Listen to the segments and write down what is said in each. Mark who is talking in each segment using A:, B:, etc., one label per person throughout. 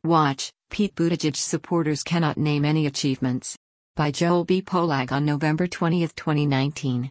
A: Watch, Pete Buttigieg supporters cannot name any achievements. By Joel B. Polag on November 20, 2019.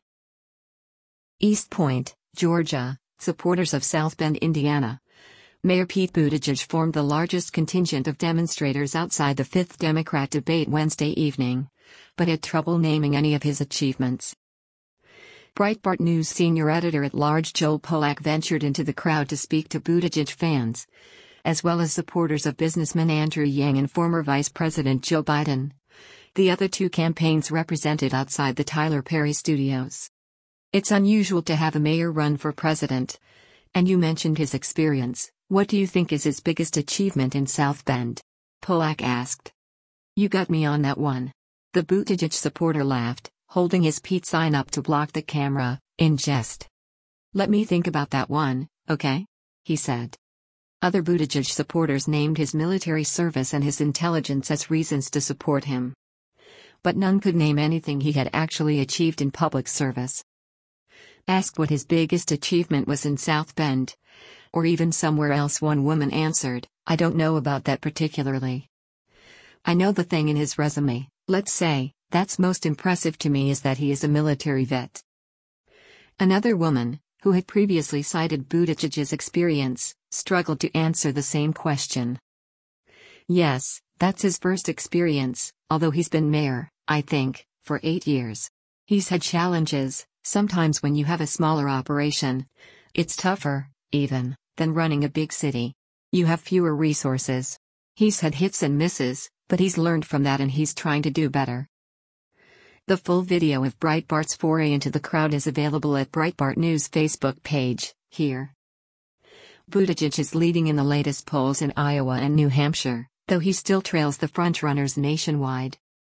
A: East Point, Georgia, supporters of South Bend, Indiana. Mayor Pete Buttigieg formed the largest contingent of demonstrators outside the 5th Democrat debate Wednesday evening, but had trouble naming any of his achievements. Breitbart News senior editor-at-large Joel Polag ventured into the crowd to speak to Buttigieg fans, as well as supporters of businessman Andrew Yang and former Vice President Joe Biden. The other two campaigns represented outside the Tyler Perry studios. It's unusual to have a mayor run for president. And you mentioned his experience. What do you think is his biggest achievement in South Bend? Polag asked. You got me on that one. The Buttigieg supporter laughed, holding his Pete sign up to block the camera, in jest. Let me think about that one, okay? He said. Other Buttigieg supporters named his military service and his intelligence as reasons to support him. But none could name anything he had actually achieved in public service. Asked what his biggest achievement was in South Bend, or even somewhere else, one woman answered, I don't know about that particularly. I know the thing in his resume, let's say, that's most impressive to me is that he is a military vet. Another woman, who had previously cited Buttigieg's experience, struggled to answer the same question. Yes, that's his first experience, although he's been mayor, I think, for 8 years. He's had challenges, sometimes when you have a smaller operation. It's tougher, even, than running a big city. You have fewer resources. He's had hits and misses, but he's learned from that and he's trying to do better. The full video of Breitbart's foray into the crowd is available at Breitbart News Facebook page, here. Buttigieg is leading in the latest polls in Iowa and New Hampshire, though he still trails the frontrunners nationwide.